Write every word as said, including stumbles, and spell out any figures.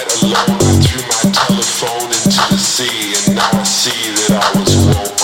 night alone, I threw my telephone into the sea, and now I see that I was woke.